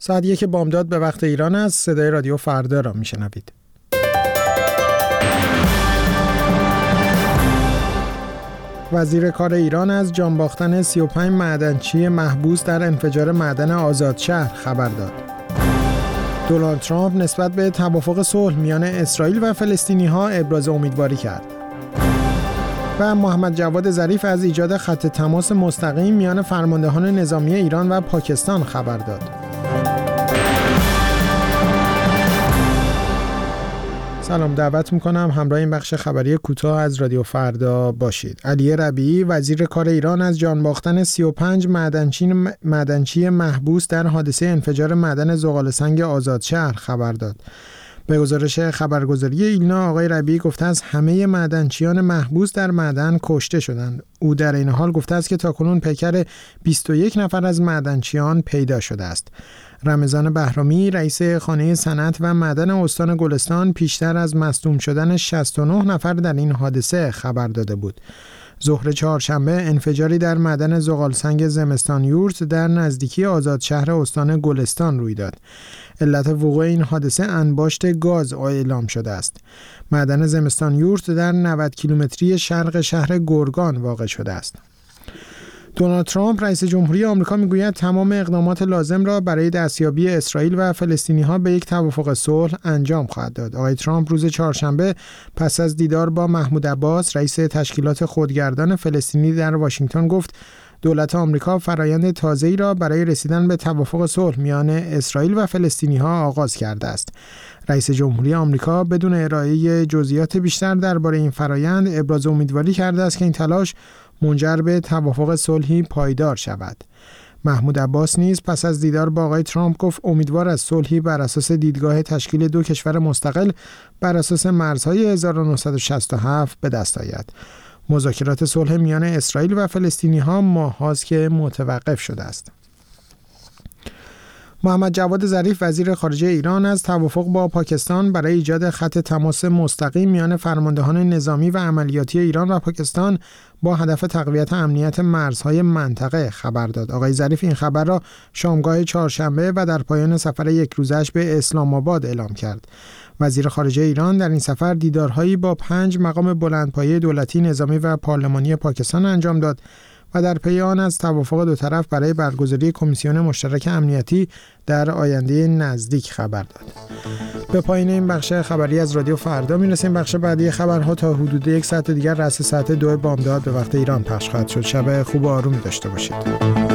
ساعت 1 بامداد به وقت ایران است. صدای رادیو فردا را میشنوید. وزیر کار ایران از جان باختن 35 معدنچی محبوس در انفجار معدن آزادشهر خبر داد. دونالد ترامپ نسبت به توافق صلح میان اسرائیل و فلسطینی‌ها ابراز امیدواری کرد. و محمد جواد ظریف از ایجاد خط تماس مستقیم میان فرماندهان نظامی ایران و پاکستان خبر داد. سلام، دعوت میکنم همراه این بخش خبری کوتاه از رادیو فردا باشید. علی ربیعی وزیر کار ایران از جان باختن 35 معدنچی محبوس در حادثه انفجار معدن زغال‌سنگ آزادشهر خبر داد. به گزارش خبرگزاری ایلنا، آقای ربیعی گفته است همه معدنچیان محبوس در معدن کشته شدند. او در این حال گفته است که تاکنون پیکر 21 نفر از معدنچیان پیدا شده است. رمضان بهرامی رئیس خانه صنعت و معدن استان گلستان پیشتر از مصدوم شدن 69 نفر در این حادثه خبر داده بود. ظهر چهارشنبه انفجاری در معدن زغال‌سنگ زمستان یورت در نزدیکی آزادشهر استان گلستان روی داد. علت وقوع این حادثه انباشت گاز اعلام شده است. معدن زمستان یورت در 90 کیلومتری شرق شهر گرگان واقع شده است. دونالد ترامپ رئیس جمهوری آمریکا میگوید تمام اقدامات لازم را برای دستیابی اسرائیل و فلسطینی‌ها به یک توافق صلح انجام خواهد داد. آقای ترامپ روز چهارشنبه پس از دیدار با محمود عباس رئیس تشکیلات خودگردان فلسطینی در واشنگتن گفت دولت آمریکا فرایند تازه‌ای را برای رسیدن به توافق صلح میان اسرائیل و فلسطینی‌ها آغاز کرده است. رئیس جمهوری آمریکا بدون ارائه جزئیات بیشتر درباره این فرایند ابراز امیدواری کرده است که این تلاش منجر به توافق صلحی پایدار شود. محمود عباس نیز پس از دیدار با آقای ترامپ گفت امیدوار است صلحی بر اساس دیدگاه تشکیل دو کشور مستقل بر اساس مرزهای 1967 به دست آید. مذاکرات صلح میان اسرائیل و فلسطینی‌ها ماه‌هاست که متوقف شده است. محمد جواد ظریف وزیر خارجه ایران از توافق با پاکستان برای ایجاد خط تماس مستقیم میان فرماندهان نظامی و عملیاتی ایران و پاکستان با هدف تقویت امنیت مرزهای منطقه خبر داد. آقای ظریف این خبر را شامگاه چهارشنبه و در پایان سفر یک روزش به اسلام آباد اعلام کرد. وزیر خارجه ایران در این سفر دیدارهایی با 5 مقام بلندپایه دولتی، نظامی و پارلمانی پاکستان انجام داد و در پی آن از توافق دو طرف برای برگزاری کمیسیون مشترک امنیتی در آینده نزدیک خبر داد. به پایان این بخش خبری از رادیو فردا میرسیم. بخش بعدی خبرها تا حدود 1 ساعت دیگر رأس ساعت 2 بامداد به وقت ایران پخش خواهد شد. شب خوب و آرومی داشته باشید.